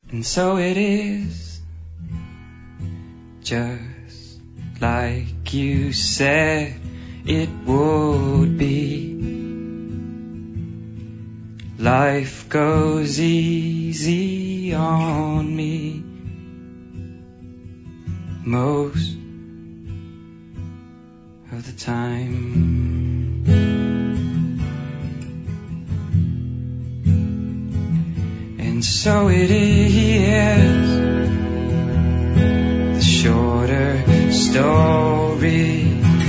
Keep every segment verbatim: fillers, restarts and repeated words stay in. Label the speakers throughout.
Speaker 1: And so it is, just like you said it would be. Life goes easy on me most of the time. And so it is, the shorter story.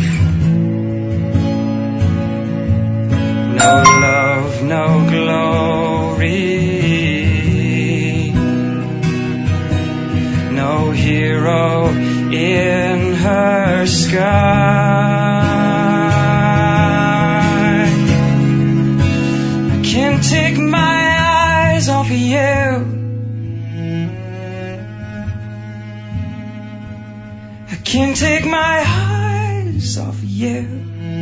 Speaker 1: No love, no glory, no hero in her sky. I can't take my eyes off of you. I can't take my eyes off of you.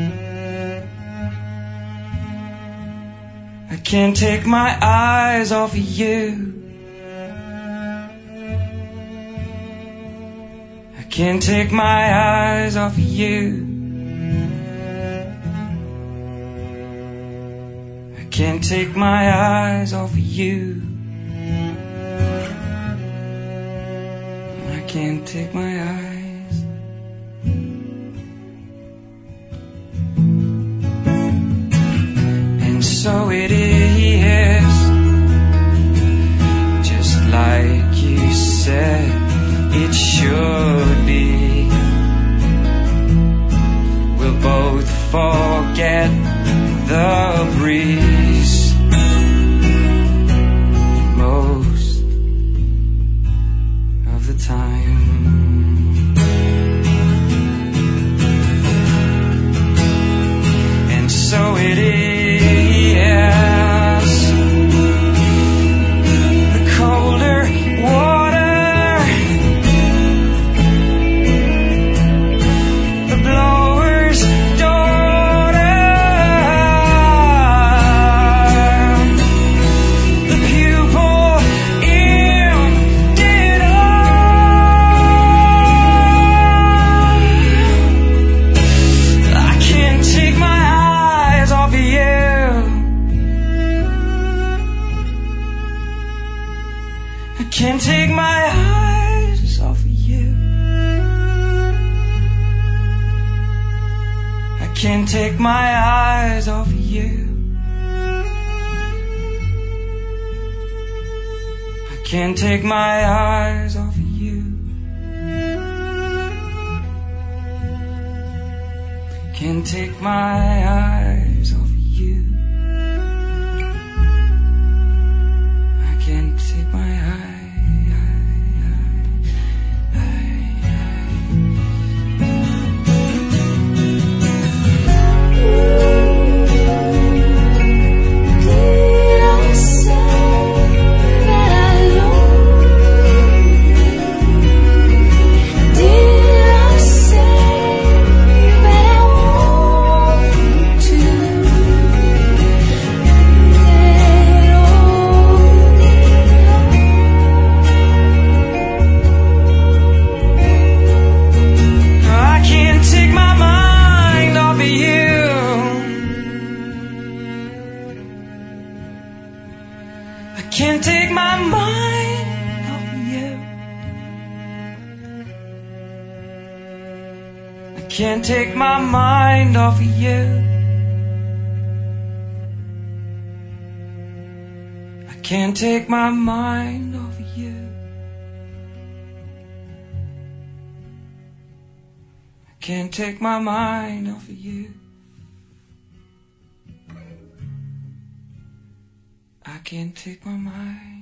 Speaker 1: I can't take my eyes off of you. I can't take my eyes off of you. I can't take my eyes off of you. I can't take my eyes. And so it is, just like you said it should be. We'll both forget the breeze most of the time. And so it is, I can't take my eyes off of you. I can't take my eyes off of you. I can't take my eyes off of you. Can't take my eyes off of you. I can't take my eyes. I can't take my mind off of you. I can't take my mind off of you. I can't take my mind off of you. I can't take my mind off of you. I can't take my mind.